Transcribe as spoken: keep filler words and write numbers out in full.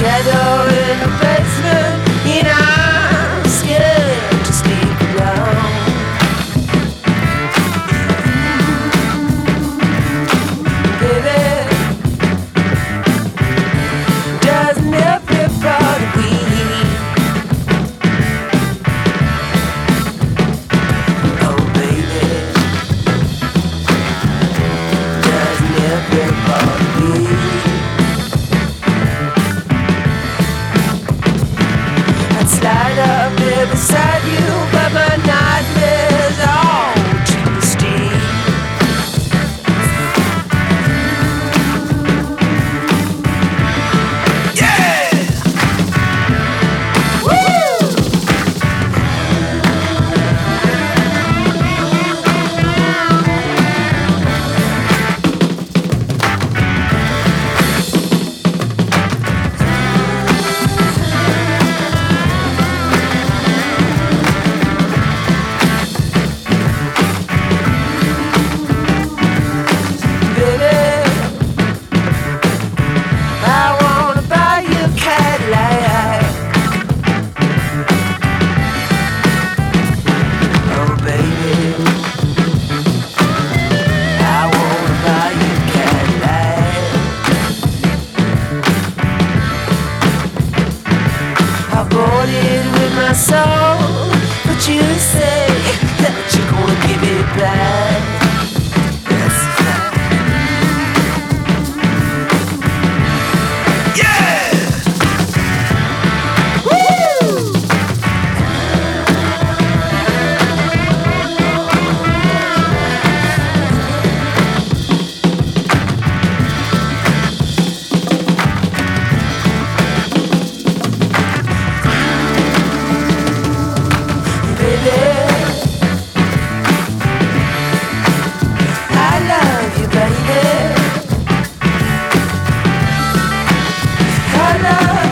shadow in the basement, and I'm scared to sneak around. Baby, doesn't everybody weep? Oh baby, doesn't everybody weep? I'd slide up there beside you, but my nightmares are all too steep. Yeah! Woo! Soul, but you say that you're gonna give it back. That's a fact. Yeah! Woo! I love